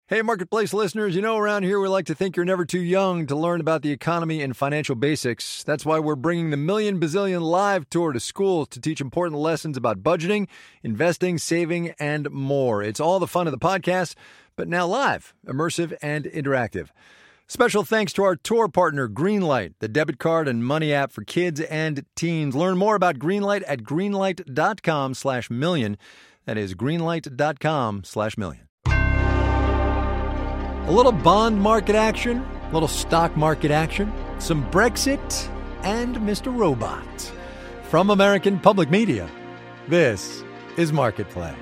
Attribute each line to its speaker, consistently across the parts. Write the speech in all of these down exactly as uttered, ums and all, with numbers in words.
Speaker 1: Hey, Marketplace listeners, you know around here we like to think you're never too young to learn about the economy and financial basics. That's why we're bringing the Million Bazillion Live Tour to schools to teach important lessons about budgeting, investing, saving, and more. It's all the fun of the podcast, but now live, immersive, and interactive. Special thanks to our tour partner, Greenlight, the debit card and money app for kids and teens. Learn more about Greenlight at greenlight.com slash million. That is greenlight.com slash million. A little bond market action, a little stock market action, some Brexit, and Mister Robot. From American Public Media, this is Marketplace.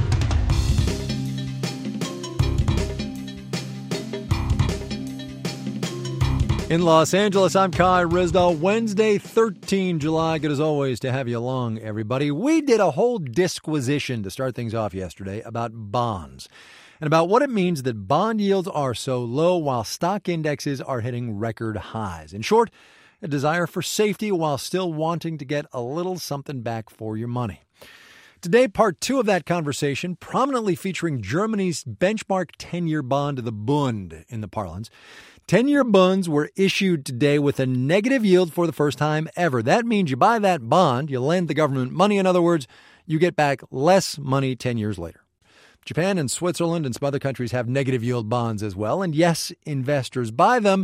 Speaker 1: In Los Angeles, I'm Kai Ryssdal. Wednesday, the thirteenth of July. Good as always to have you along, everybody. We did a whole disquisition to start things off yesterday about bonds and about what it means that bond yields are so low while stock indexes are hitting record highs. In short, a desire for safety while still wanting to get a little something back for your money. Today, part two of that conversation, prominently featuring Germany's benchmark ten-year bond, the Bund in the parlance. ten-year bonds were issued today with a negative yield for the first time ever. That means you buy that bond, you lend the government money. In other words, you get back less money ten years later. Japan and Switzerland and some other countries have negative yield bonds as well. And yes, investors buy them.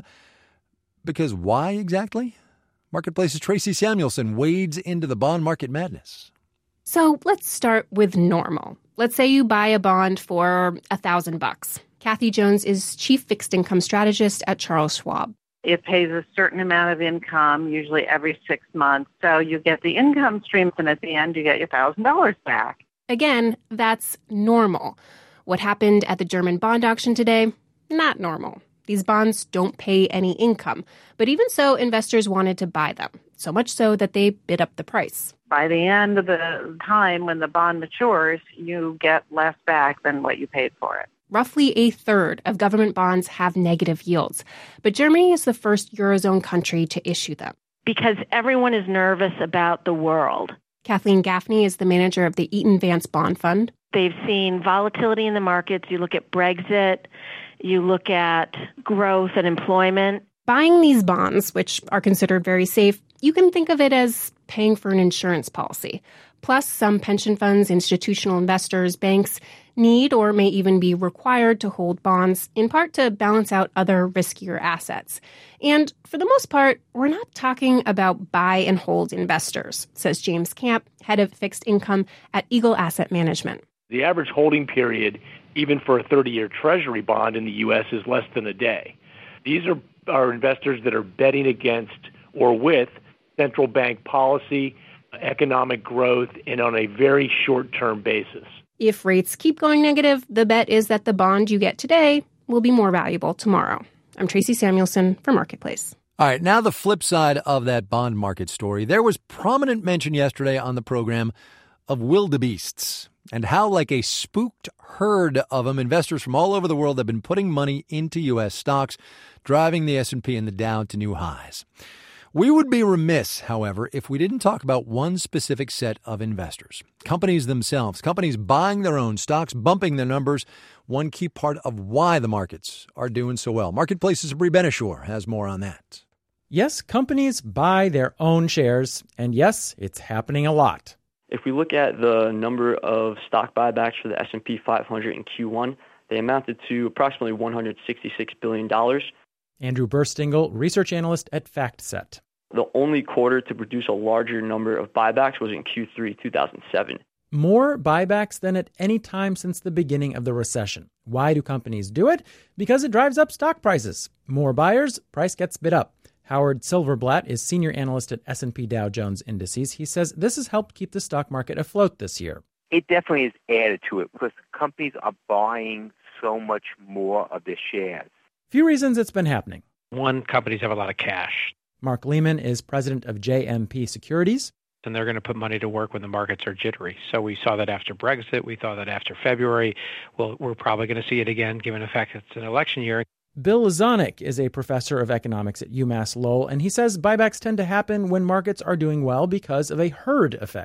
Speaker 1: Because why exactly? Marketplace's Tracy Samuelson wades into the bond market madness.
Speaker 2: So let's start with normal. Let's say you buy a bond for a thousand bucks. Kathy Jones is chief fixed income strategist at Charles Schwab.
Speaker 3: It pays a certain amount of income, usually every six months. So you get the income streams, and at the end, you get your one thousand dollars back.
Speaker 2: Again, that's normal. What happened at the German bond auction today? Not normal. These bonds don't pay any income. But even so, investors wanted to buy them, so much so that they bid up the price.
Speaker 3: By the end of the time when the bond matures, you get less back than what you paid for it.
Speaker 2: Roughly a third of government bonds have negative yields. But Germany is the first Eurozone country to issue them.
Speaker 4: Because everyone is nervous about the world.
Speaker 2: Kathleen Gaffney is the manager of the Eaton Vance Bond Fund.
Speaker 4: They've seen volatility in the markets. You look at Brexit, you look at growth and employment.
Speaker 2: Buying these bonds, which are considered very safe, you can think of it as paying for an insurance policy. Plus, some pension funds, institutional investors, banks need or may even be required to hold bonds, in part to balance out other riskier assets. And for the most part, we're not talking about buy and hold investors, says James Camp, head of fixed income at Eagle Asset Management.
Speaker 5: The average holding period, even for a thirty-year Treasury bond in the U S, is less than a day. These are, are investors that are betting against or with central bank policy, economic growth, and on a very short-term basis.
Speaker 2: If rates keep going negative, the bet is that the bond you get today will be more valuable tomorrow. I'm Tracy Samuelson for Marketplace.
Speaker 1: All right, now the flip side of that bond market story. There was prominent mention yesterday on the program of wildebeests and how, like a spooked herd of them, investors from all over the world have been putting money into U S stocks, driving the S and P and the Dow to new highs. We would be remiss, however, if we didn't talk about one specific set of investors. Companies themselves, companies buying their own stocks, bumping their numbers, one key part of why the markets are doing so well. Marketplace's Brie Benishore has more on that.
Speaker 6: Yes, companies buy their own shares, and yes, it's happening a lot.
Speaker 7: If we look at the number of stock buybacks for the S and P five hundred in Q one, they amounted to approximately one hundred sixty-six billion dollars.
Speaker 6: Andrew Burstingle, research analyst at FactSet.
Speaker 7: The only quarter to produce a larger number of buybacks was in Q three two thousand seven.
Speaker 6: More buybacks than at any time since the beginning of the recession. Why do companies do it? Because it drives up stock prices. More buyers, price gets bid up. Howard Silverblatt is senior analyst at S and P Dow Jones Indices. He says this has helped keep the stock market afloat this year.
Speaker 8: It definitely has added to it because companies are buying so much more of their shares.
Speaker 6: Few reasons it's been happening.
Speaker 9: One, companies have a lot of cash.
Speaker 6: Mark Lehman is president of J M P Securities.
Speaker 9: And they're going to put money to work when the markets are jittery. So we saw that after Brexit. We saw that after February. Well, we're probably going to see it again, given the fact it's an election year.
Speaker 6: Bill Lazonick is a professor of economics at UMass Lowell, and he says buybacks tend to happen when markets are doing well because of a herd effect.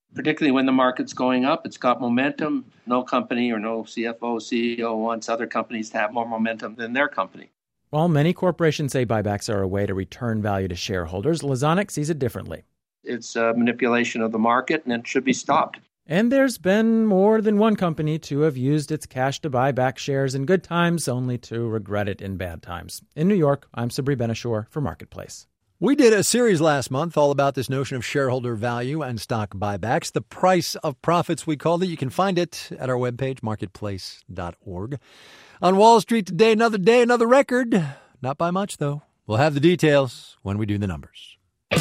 Speaker 10: particularly when the market's going up. It's got momentum. No company or no C F O, C E O wants other companies to have more momentum than their company.
Speaker 6: While many corporations say buybacks are a way to return value to shareholders, Lozanic sees it differently.
Speaker 10: It's a manipulation of the market, and it should be stopped.
Speaker 6: And there's been more than one company to have used its cash to buy back shares in good times, only to regret it in bad times. In New York, I'm Sabri Ben-Achour for Marketplace.
Speaker 1: We did a series last month all about this notion of shareholder value and stock buybacks. The price of profits, we called it. You can find it at our webpage, marketplace dot org. On Wall Street today, another day, another record. Not by much, though. We'll have the details when we do the numbers.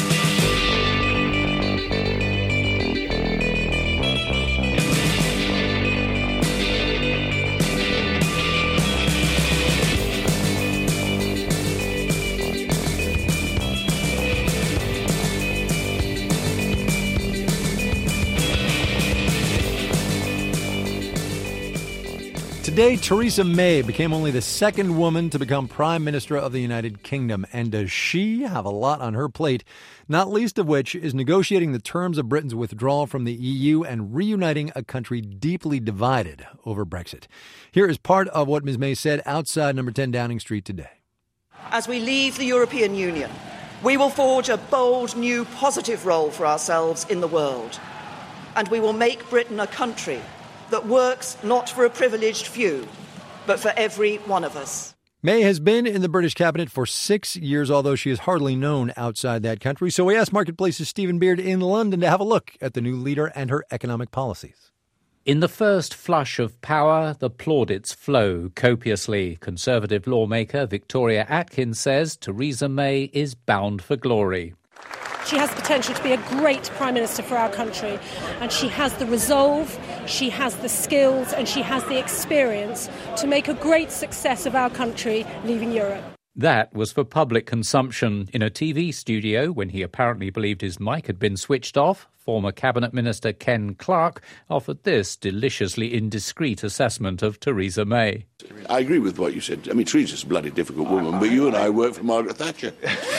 Speaker 1: Today, Theresa May became only the second woman to become Prime Minister of the United Kingdom. And does she have a lot on her plate, not least of which is negotiating the terms of Britain's withdrawal from the E U and reuniting a country deeply divided over Brexit. Here is part of what Miz May said outside number ten Downing Street today.
Speaker 11: As we leave the European Union, we will forge a bold, new, positive role for ourselves in the world. And we will make Britain a country that works not for a privileged few, but for every one of us.
Speaker 1: May has been in the British cabinet for six years, although she is hardly known outside that country. So we asked Marketplace's Stephen Beard in London to have a look at the new leader and her economic policies.
Speaker 12: In the first flush of power, the plaudits flow copiously. Conservative lawmaker Victoria Atkins says Theresa May is bound for glory.
Speaker 13: She has the potential to be a great Prime Minister for our country, and she has the resolve, she has the skills, and she has the experience to make a great success of our country leaving Europe.
Speaker 12: That was for public consumption. In a T V studio, when he apparently believed his mic had been switched off, former Cabinet Minister Ken Clarke offered this deliciously indiscreet assessment of Theresa May.
Speaker 14: I agree with what you said. I mean, Theresa's a bloody difficult woman, but you and I work for Margaret Thatcher.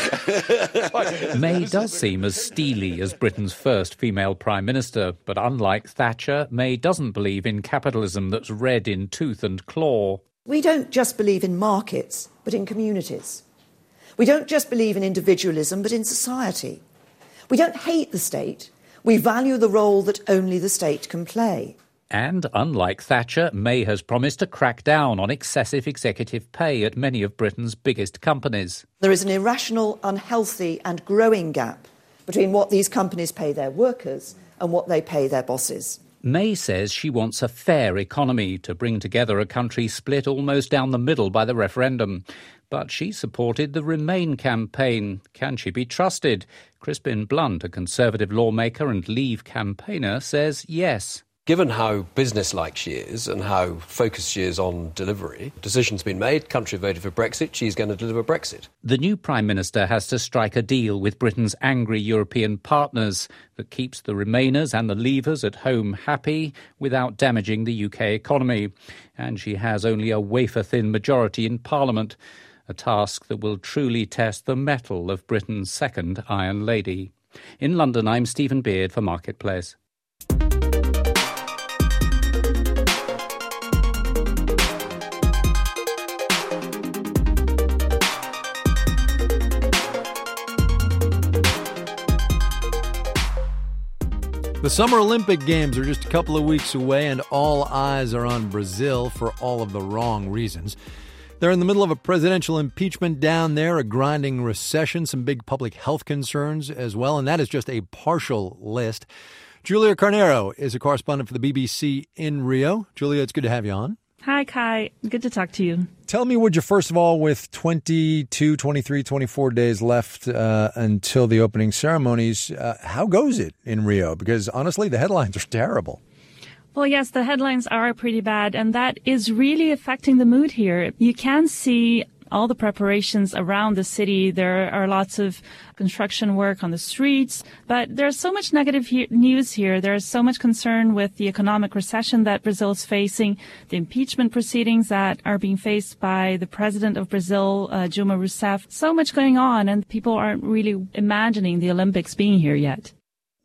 Speaker 12: May does seem as steely as Britain's first female Prime Minister, but unlike Thatcher, May doesn't believe in capitalism that's red in tooth and claw.
Speaker 11: We don't just believe in markets, but in communities. We don't just believe in individualism, but in society. We don't hate the state. We value the role that only the state can play.
Speaker 12: And, unlike Thatcher, May has promised to crack down on excessive executive pay at many of Britain's biggest companies.
Speaker 11: There is an irrational, unhealthy and growing gap between what these companies pay their workers and what they pay their bosses.
Speaker 12: May says she wants a fair economy to bring together a country split almost down the middle by the referendum. But she supported the Remain campaign. Can she be trusted? Crispin Blunt, a Conservative lawmaker and Leave campaigner, says yes.
Speaker 15: Given how businesslike she is and how focused she is on delivery, decision's been made, country voted for Brexit, she's going to deliver Brexit.
Speaker 12: The new Prime Minister has to strike a deal with Britain's angry European partners that keeps the Remainers and the Leavers at home happy without damaging the U K economy. And she has only a wafer-thin majority in Parliament, a task that will truly test the mettle of Britain's second Iron Lady. In London, I'm Stephen Beard for Marketplace.
Speaker 1: The Summer Olympic Games are just a couple of weeks away, and all eyes are on Brazil for all of the wrong reasons. They're in the middle of a presidential impeachment down there, a grinding recession, some big public health concerns as well, and that is just a partial list. Julia Carneiro is a correspondent for the B B C in Rio. Julia, it's good to have you on.
Speaker 16: Hi, Kai. Good to talk to you.
Speaker 1: Tell me, would you, first of all, with twenty-two, twenty-three, twenty-four days left uh, until the opening ceremonies, uh, how goes it in Rio? Because honestly, the headlines are terrible.
Speaker 16: Well, yes, the headlines are pretty bad, and that is really affecting the mood here. You can see all the preparations around the city. There are lots of construction work on the streets, but there's so much negative he- news here. There's so much concern with the economic recession that Brazil is facing, the impeachment proceedings that are being faced by the president of Brazil, uh, Dilma Rousseff. So much going on, and people aren't really imagining the Olympics being here yet.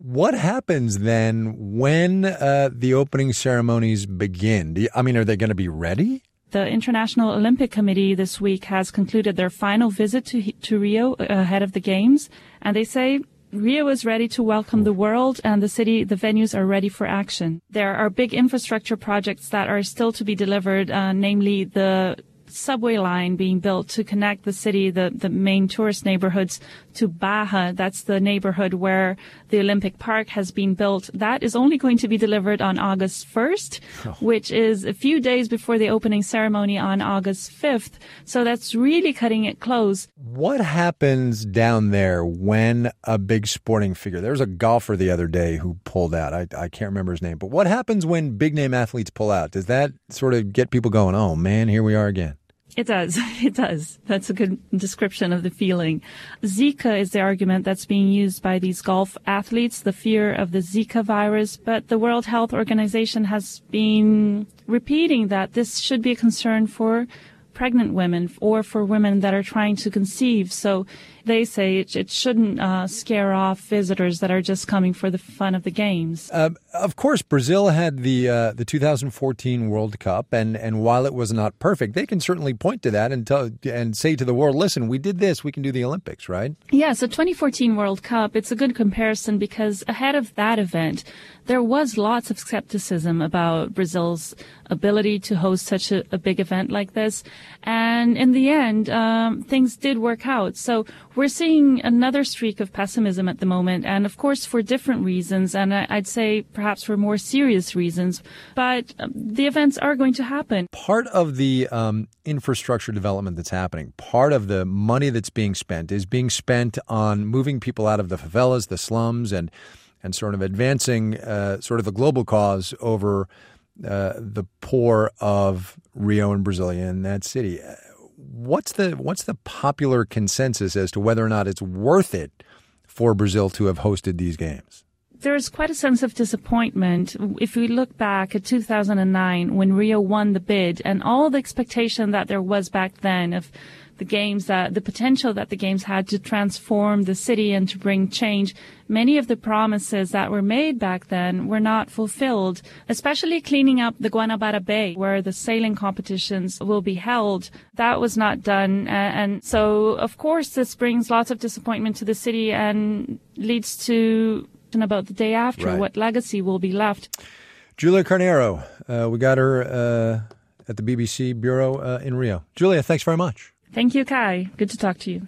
Speaker 1: What happens then when uh, the opening ceremonies begin? Do you, I mean, are they going to be ready?
Speaker 16: The International Olympic Committee this week has concluded their final visit to to Rio ahead of the Games, and they say Rio is ready to welcome the world, and the city, the venues are ready for action. There are big infrastructure projects that are still to be delivered, uh, namely the subway line being built to connect the city, the, the main tourist neighborhoods, to Barra. That's the neighborhood where the Olympic Park has been built. That is only going to be delivered on August first, oh. which is a few days before the opening ceremony on August fifth. So that's really cutting it close.
Speaker 1: What happens down there when a big sporting figure, there was a golfer the other day who pulled out. I, I can't remember his name, but what happens when big name athletes pull out? Does that sort of get people going, oh man, here we are again?
Speaker 16: It does. It does. That's a good description of the feeling. Zika is the argument that's being used by these golf athletes, the fear of the Zika virus. But the World Health Organization has been repeating that this should be a concern for pregnant women or for women that are trying to conceive. So they say it, it shouldn't uh, scare off visitors that are just coming for the fun of the games.
Speaker 1: Uh, of course, Brazil had the uh, the two thousand fourteen World Cup, and, and while it was not perfect, they can certainly point to that and tell, and say to the world, listen, we did this, we can do the Olympics, right?
Speaker 16: Yeah, so twenty fourteen World Cup, it's a good comparison because ahead of that event, there was lots of skepticism about Brazil's ability to host such a, a big event like this. And in the end, um, things did work out. So we're seeing another streak of pessimism at the moment, and of course for different reasons, and I, I'd say perhaps for more serious reasons. But um, the events are going to happen.
Speaker 1: Part of the um, infrastructure development that's happening, part of the money that's being spent is being spent on moving people out of the favelas, the slums, and and sort of advancing uh, sort of the global cause over uh, the poor of Rio and Brasilia in that city. What's the what's the popular consensus as to whether or not it's worth it for Brazil to have hosted these games?
Speaker 16: There's quite a sense of disappointment. If we look back at two thousand nine when Rio won the bid and all the expectation that there was back then of the games, that the potential that the games had to transform the city and to bring change, many of the promises that were made back then were not fulfilled, especially cleaning up the Guanabara Bay where the sailing competitions will be held. That was not done. And so, of course, this brings lots of disappointment to the city and leads to about the day after, right. What legacy will be left.
Speaker 1: Julia Carneiro, uh, we got her uh, at the B B C Bureau uh, in Rio. Julia, thanks very much.
Speaker 16: Thank you, Kai. Good to talk to you.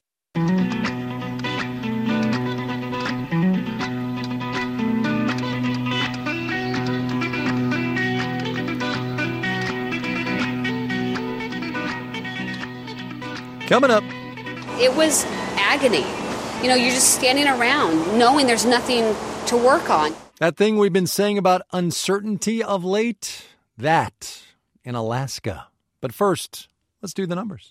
Speaker 1: Coming up.
Speaker 17: It was agony. You know, you're just standing around knowing there's nothing to work on.
Speaker 1: That thing we've been saying about uncertainty of late, that in Alaska. But first, let's do the numbers.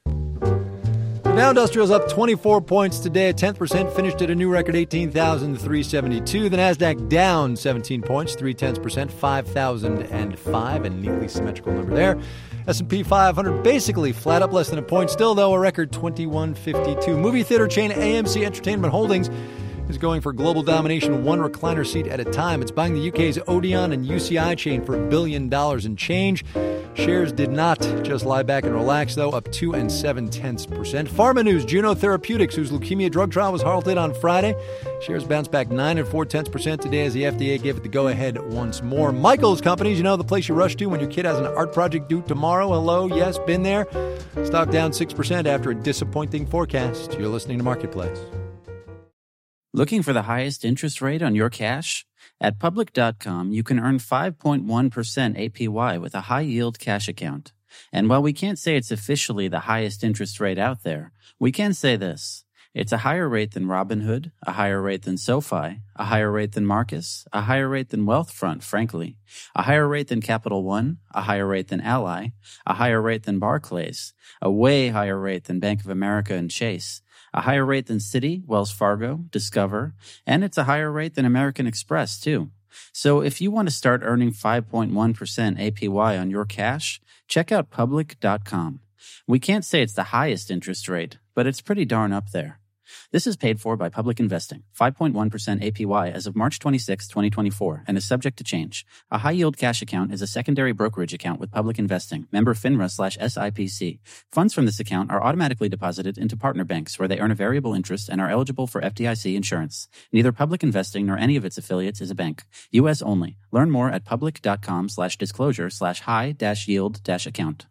Speaker 1: The Dow Industrial's up twenty-four points today, a tenth percent, finished at a new record eighteen thousand three hundred seventy-two. The Nasdaq down seventeen points, three tenths percent, five thousand five, a neatly symmetrical number there. S and P five hundred basically flat, up less than a point. Still, though, a record twenty-one fifty-two. Movie theater chain A M C Entertainment Holdings is going for global domination, one recliner seat at a time. It's buying the U K's Odeon and U C I chain for a billion dollars in change. Shares did not just lie back and relax, though, up two and seven tenths percent. Pharma news: Juno Therapeutics, whose leukemia drug trial was halted on Friday, shares bounced back nine and four tenths percent today as the F D A gave it the go-ahead once more. Michaels Companies, you know, the place you rush to when your kid has an art project due tomorrow. Hello, yes, been there. Stock down six percent after a disappointing forecast. You're listening to Marketplace.
Speaker 18: Looking for the highest interest rate on your cash? At Public dot com, you can earn five point one percent A P Y with a high-yield cash account. And while we can't say it's officially the highest interest rate out there, we can say this. It's a higher rate than Robinhood, a higher rate than SoFi, a higher rate than Marcus, a higher rate than Wealthfront, frankly, a higher rate than Capital One, a higher rate than Ally, a higher rate than Barclays, a way higher rate than Bank of America and Chase, a higher rate than Citi, Wells Fargo, Discover, and it's a higher rate than American Express, too. So if you want to start earning five point one percent A P Y on your cash, check out Public dot com. We can't say it's the highest interest rate, but it's pretty darn up there. This is paid for by Public Investing, five point one percent A P Y as of March twenty-sixth, twenty twenty-four, and is subject to change. A high-yield cash account is a secondary brokerage account with Public Investing, member FINRA slash S I P C. Funds from this account are automatically deposited into partner banks where they earn a variable interest and are eligible for F D I C insurance. Neither Public Investing nor any of its affiliates is a bank. U S only. Learn more at public.com slash disclosure slash high dash yield dash account.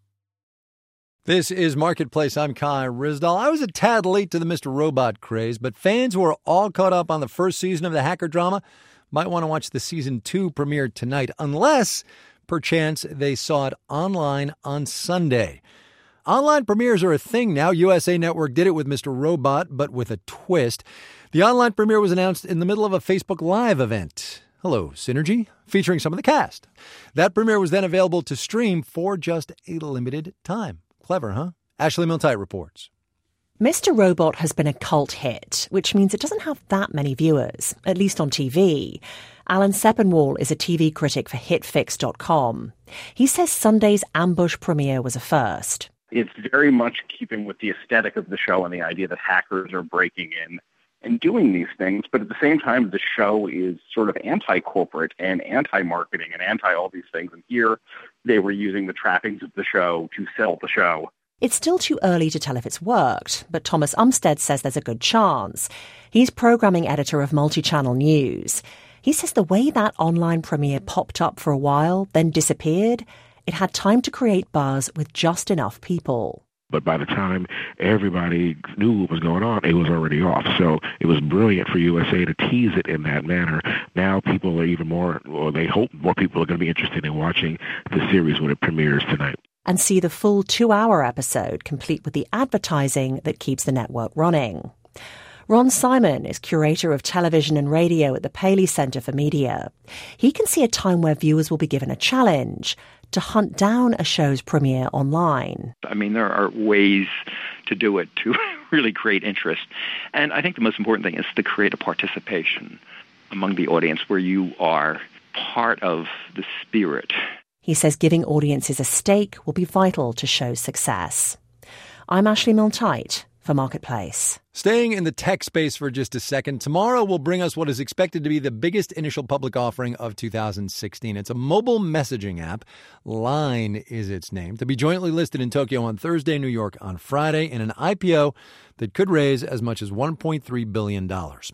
Speaker 1: This is Marketplace. I'm Kai Ryssdal. I was a tad late to the Mister Robot craze, but fans who are all caught up on the first season of the hacker drama might want to watch the season two premiere tonight, unless, perchance, they saw it online on Sunday. Online premieres are a thing now. U S A Network did it with Mister Robot, but with a twist. The online premiere was announced in the middle of a Facebook Live event. Hello, Synergy, featuring some of the cast. That premiere was then available to stream for just a limited time. Clever, huh? Ashley Milne reports.
Speaker 19: Mister Robot has been a cult hit, which means it doesn't have that many viewers, at least on T V. Alan Sepinwall is a T V critic for hit fix dot com. He says Sunday's ambush premiere was a first.
Speaker 20: It's very much keeping with the aesthetic of the show and the idea that hackers are breaking in and doing these things, but at the same time, the show is sort of anti-corporate and anti-marketing and anti all these things. And here, they were using the trappings of the show to sell the show.
Speaker 19: It's still too early to tell if it's worked, but Thomas Umstead says there's a good chance. He's programming editor of Multichannel News. He says the way that online premiere popped up for a while, then disappeared, it had time to create buzz with just enough people.
Speaker 21: But by the time everybody knew what was going on, it was already off. So it was brilliant for U S A to tease it in that manner. Now people are even more, or they hope more people are going to be interested in watching the series when it premieres tonight.
Speaker 19: And see the full two-hour episode, complete with the advertising that keeps the network running. Ron Simon is curator of television and radio at the Paley Center for Media. He can see a time where viewers will be given a challenge to hunt down a show's premiere online.
Speaker 22: I mean, there are ways to do it to really create interest. And I think the most important thing is to create a participation among the audience where you are part of the spirit.
Speaker 19: He says giving audiences a stake will be vital to show's success. I'm Ashley Milne for Marketplace.
Speaker 1: Staying in the tech space for just a second, tomorrow will bring us what is expected to be the biggest initial public offering of two thousand sixteen. It's a mobile messaging app. Line is its name, to be jointly listed in Tokyo on Thursday, New York on Friday, in an I P O that could raise as much as one point three billion dollars.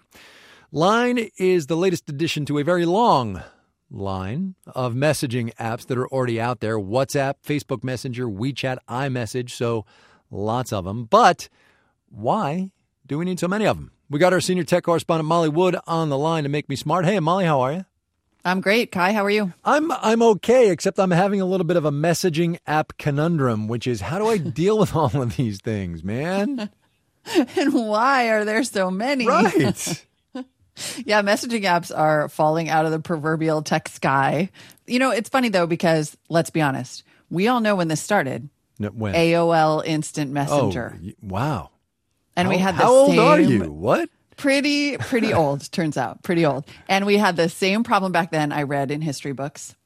Speaker 1: Line is the latest addition to a very long line of messaging apps that are already out there. WhatsApp, Facebook Messenger, WeChat, iMessage, so lots of them. But why do we need so many of them? We got our senior tech correspondent Molly Wood on the line to make me smart. Hey, Molly, how are you?
Speaker 23: I'm great. Kai, how are you?
Speaker 1: I'm I'm okay, except I'm having a little bit of a messaging app conundrum, which is how do I deal with all of these things, man?
Speaker 23: And why are there so many?
Speaker 1: Right.
Speaker 23: Yeah, messaging apps are falling out of the proverbial tech sky. You know, it's funny, though, because let's be honest. We all know when this started.
Speaker 1: No, when?
Speaker 23: A O L Instant Messenger.
Speaker 1: Oh, wow.
Speaker 23: And
Speaker 1: how,
Speaker 23: we had the
Speaker 1: how
Speaker 23: same,
Speaker 1: old are you? What?
Speaker 23: Pretty, pretty old, turns out. Pretty old. And we had the same problem back then I read in history books,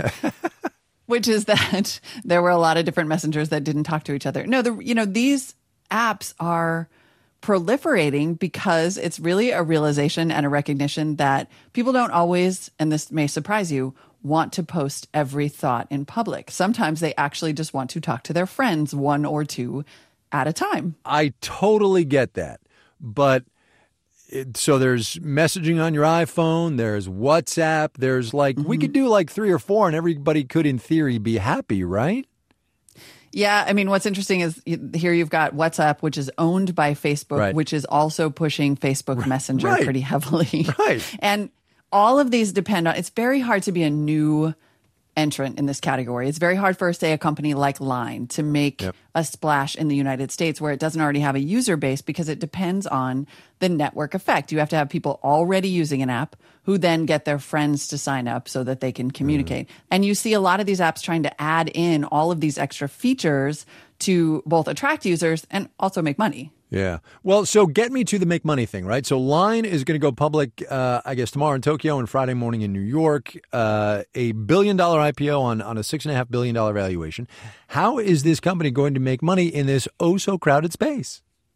Speaker 23: which is that there were a lot of different messengers that didn't talk to each other. No, the you know, these apps are proliferating because it's really a realization and a recognition that people don't always, and this may surprise you, want to post every thought in public. Sometimes they actually just want to talk to their friends, one or two at a time.
Speaker 1: I totally get that. But it, so there's messaging on your iPhone, there's WhatsApp, there's like, mm-hmm. we could do like three or four and everybody could in theory be happy, right?
Speaker 23: Yeah, I mean, what's interesting is here you've got WhatsApp, which is owned by Facebook,
Speaker 1: right.
Speaker 23: which is also pushing Facebook right. Messenger
Speaker 1: right.
Speaker 23: pretty heavily.
Speaker 1: Right.
Speaker 23: And all of these depend on, it's very hard to be a new entrant in this category. It's very hard for, say, a company like Line to make yep. a splash in the United States where it doesn't already have a user base because it depends on the network effect. You have to have people already using an app who then get their friends to sign up so that they can communicate. Mm. And you see a lot of these apps trying to add in all of these extra features to both attract users and also make money.
Speaker 1: Yeah. Well, so get me to the make money thing, right? So Line is going to go public, uh, I guess, tomorrow in Tokyo and Friday morning in New York. Uh, a billion dollar I P O on, on a six and a half billion dollar valuation. How is this company going to make money in this oh so crowded space?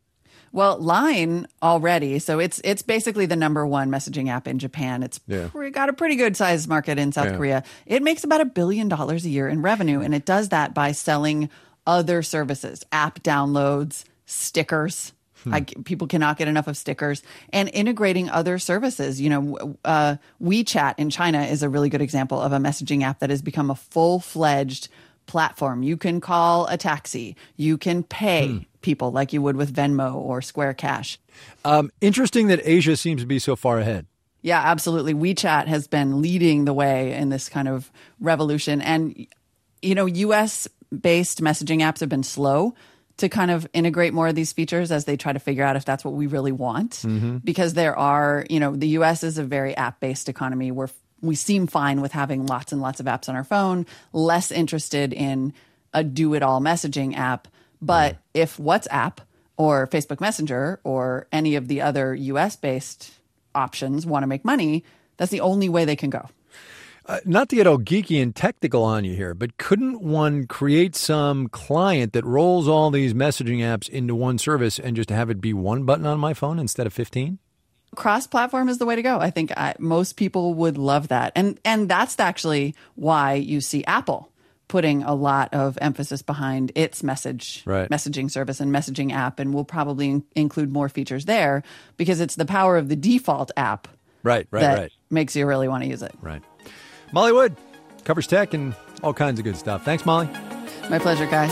Speaker 23: Well, Line already, so it's it's basically the number one messaging app in Japan. It's
Speaker 1: Yeah.
Speaker 23: pre- got a pretty good sized market in South
Speaker 1: Yeah.
Speaker 23: Korea. It makes about a billion dollars a year in revenue, and it does that by selling other services, app downloads, stickers.
Speaker 1: Hmm.
Speaker 23: I, people cannot get enough of stickers, and integrating other services. You know, uh, WeChat in China is a really good example of a messaging app that has become a full-fledged platform. You can call a taxi. You can pay
Speaker 1: Hmm.
Speaker 23: people like you would with Venmo or Square Cash.
Speaker 1: Um, interesting that Asia seems to be so far ahead.
Speaker 23: Yeah, absolutely. WeChat has been leading the way in this kind of revolution. And, you know, U S-based messaging apps have been slow to kind of integrate more of these features as they try to figure out if that's what we really want.
Speaker 1: Mm-hmm.
Speaker 23: Because there are, you know, the U S is a very app-based economy where we seem fine with having lots and lots of apps on our phone, less interested in a do-it-all messaging app. But mm. if WhatsApp or Facebook Messenger or any of the other U S-based options want to make money, that's the only way they can go.
Speaker 1: Uh, not to get all geeky and technical on you here, but couldn't one create some client that rolls all these messaging apps into one service and just have it be one button on my phone instead of fifteen?
Speaker 23: Cross-platform is the way to go. I think I, most people would love that. And and that's actually why you see Apple putting a lot of emphasis behind its message
Speaker 1: right.
Speaker 23: messaging service and messaging app, and will probably in- include more features there because it's the power of the default app
Speaker 1: right, right,
Speaker 23: that
Speaker 1: right.
Speaker 23: makes you really want to use it.
Speaker 1: Right. Molly Wood covers tech and all kinds of good stuff. Thanks, Molly.
Speaker 23: My pleasure, guys.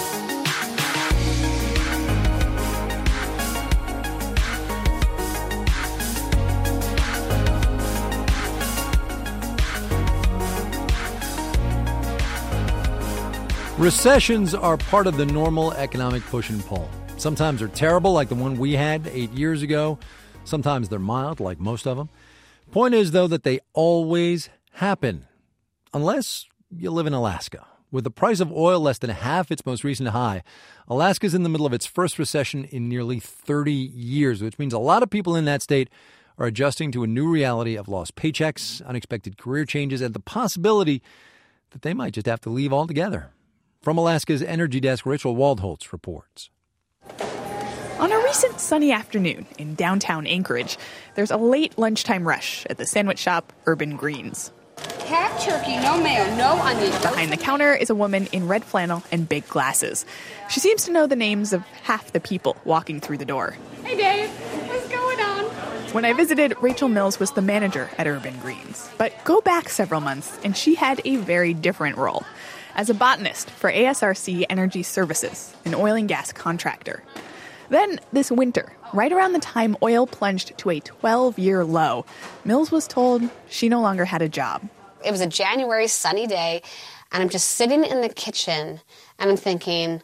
Speaker 1: Recessions are part of the normal economic push and pull. Sometimes they're terrible, like the one we had eight years ago. Sometimes they're mild, like most of them. Point is, though, that they always happen. Unless you live in Alaska. With the price of oil less than half its most recent high, Alaska's in the middle of its first recession in nearly thirty years, which means a lot of people in that state are adjusting to a new reality of lost paychecks, unexpected career changes, and the possibility that they might just have to leave altogether. From Alaska's Energy Desk, Rachel Waldholtz reports.
Speaker 3: On a recent sunny afternoon in downtown Anchorage, there's a late lunchtime rush at the sandwich shop Urban Greens.
Speaker 17: Half turkey, no mayo, no onion.
Speaker 3: Behind the counter is a woman in red flannel and big glasses. She seems to know the names of half the people walking through the door.
Speaker 4: Hey, Dave. What's going on?
Speaker 3: When I visited, Rachel Mills was the manager at Urban Greens. But go back several months, and she had a very different role. As a botanist for A S R C Energy Services, an oil and gas contractor. Then, this winter, right around the time oil plunged to a twelve-year low, Mills was told she no longer had a job.
Speaker 17: It was a January sunny day, and I'm just sitting in the kitchen, and I'm thinking,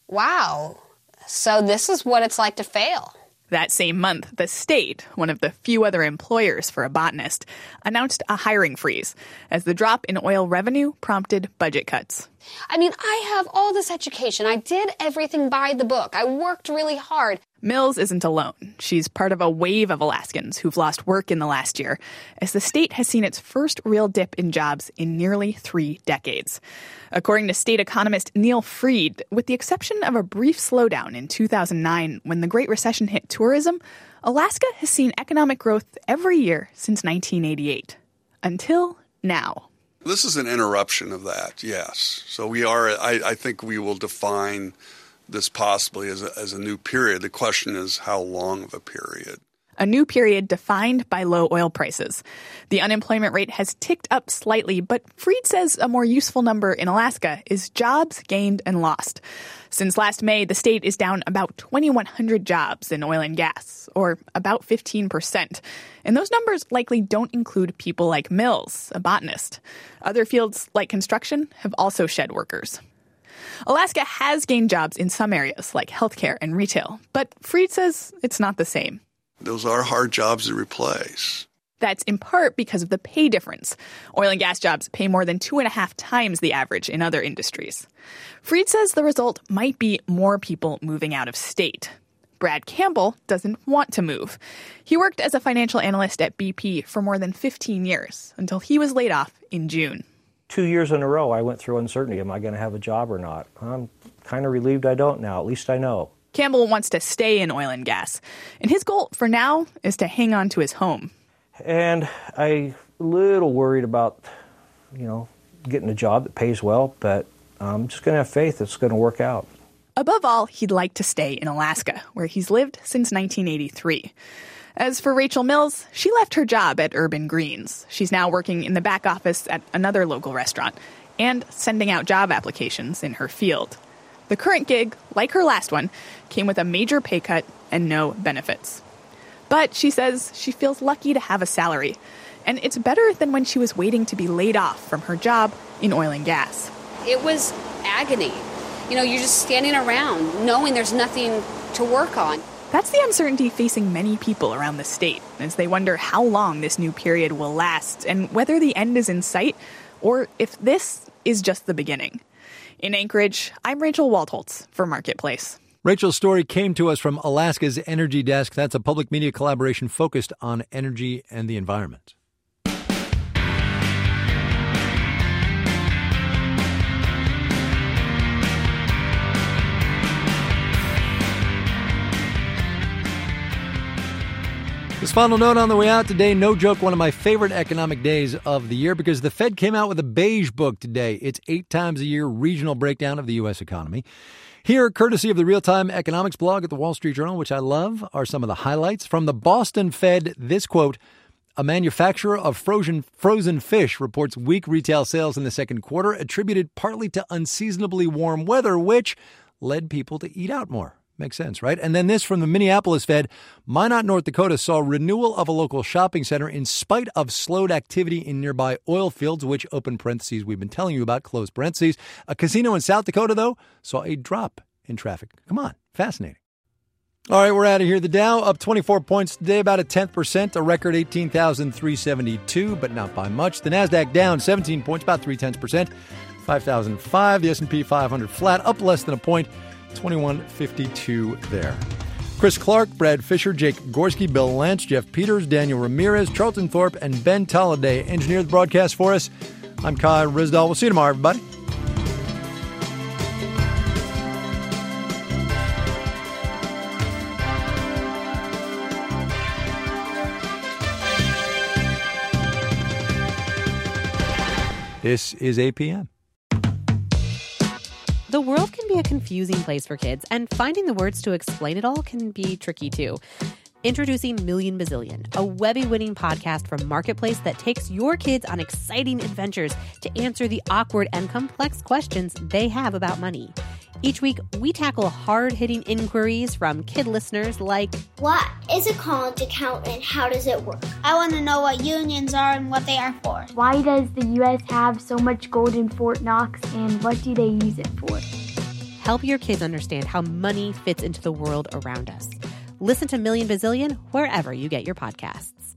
Speaker 17: wow, so this is what it's like to fail.
Speaker 3: That same month, the state, one of the few other employers for a botanist, announced a hiring freeze as the drop in oil revenue prompted budget cuts.
Speaker 17: I mean, I have all this education. I did everything by the book. I worked really hard.
Speaker 3: Mills isn't alone. She's part of a wave of Alaskans who've lost work in the last year, as the state has seen its first real dip in jobs in nearly three decades. According to state economist Neil Fried, with the exception of a brief slowdown in two thousand nine when the Great Recession hit tourism, Alaska has seen economic growth every year since nineteen eighty-eight. Until now.
Speaker 5: This is an interruption of that, yes. So we are, I, I think we will define this possibly as a, as a new period. The question is how long of a period?
Speaker 3: A new period defined by low oil prices. The unemployment rate has ticked up slightly, but Fried says a more useful number in Alaska is jobs gained and lost. Since last May, the state is down about twenty-one hundred jobs in oil and gas, or about fifteen percent. And those numbers likely don't include people like Mills, a botanist. Other fields, like construction, have also shed workers. Alaska has gained jobs in some areas, like healthcare and retail, but Fried says it's not the same.
Speaker 5: Those are hard jobs to replace.
Speaker 3: That's in part because of the pay difference. Oil and gas jobs pay more than two and a half times the average in other industries. Fried says the result might be more people moving out of state. Brad Campbell doesn't want to move. He worked as a financial analyst at B P for more than fifteen years until he was laid off in June.
Speaker 24: Two years in a row, I went through uncertainty. Am I going to have a job or not? I'm kind of relieved I don't now. At least I know.
Speaker 3: Campbell wants to stay in oil and gas, and his goal for now is to hang on to his home.
Speaker 2: And I'm a little worried about, you know, getting a job that pays well, but I'm just going to have faith it's going to work out.
Speaker 3: Above all, he'd like to stay in Alaska, where he's lived since nineteen eighty-three. As for Rachel Mills, she left her job at Urban Greens. She's now working in the back office at another local restaurant and sending out job applications in her field. The current gig, like her last one, came with a major pay cut and no benefits. But she says she feels lucky to have a salary, and it's better than when she was waiting to be laid off from her job in oil and gas.
Speaker 17: It was agony. You know, you're just standing around knowing there's nothing to work on.
Speaker 3: That's the uncertainty facing many people around the state as they wonder how long this new period will last and whether the end is in sight or if this is just the beginning. In Anchorage, I'm Rachel Waldholtz for Marketplace.
Speaker 1: Rachel's story came to us from Alaska's Energy Desk. That's a public media collaboration focused on energy and the environment. This final note on the way out today, no joke, one of my favorite economic days of the year because the Fed came out with a beige book today. It's eight times a year regional breakdown of the U S economy. Here, courtesy of the Real-Time Economics blog at the Wall Street Journal, which I love, are some of the highlights. From the Boston Fed, this quote, a manufacturer of frozen, frozen fish reports weak retail sales in the second quarter, attributed partly to unseasonably warm weather, which led people to eat out more. Makes sense, right? And then this from the Minneapolis Fed. Minot, North Dakota saw renewal of a local shopping center in spite of slowed activity in nearby oil fields, which, open parentheses, we've been telling you about, close parentheses. A casino in South Dakota, though, saw a drop in traffic. Come on, fascinating. All right, we're out of here. The Dow up twenty-four points today, about a tenth percent, a record eighteen thousand three hundred seventy-two, but not by much. The Nasdaq down seventeen points, about three tenths percent, five thousand five. The S and P five hundred flat, up less than a point. twenty-one fifty-two there. Chris Clark, Brad Fisher, Jake Gorski, Bill Lance, Jeff Peters, Daniel Ramirez, Charlton Thorpe, and Ben Tolliday engineered the broadcast for us. I'm Kai Risdall. We'll see you tomorrow, everybody. This is A P M.
Speaker 7: The world can be a confusing place for kids, and finding the words to explain it all can be tricky too. Introducing Million Bazillion, a Webby-winning podcast from Marketplace that takes your kids on exciting adventures to answer the awkward and complex questions they have about money. Each week, we tackle hard-hitting inquiries from kid listeners like,
Speaker 8: what is a college account and how does it work? I want to know what unions are and what they are for.
Speaker 24: Why does the U S have so much gold in Fort Knox and what do they use it for?
Speaker 7: Help your kids understand how money fits into the world around us. Listen to Million Bazillion wherever you get your podcasts.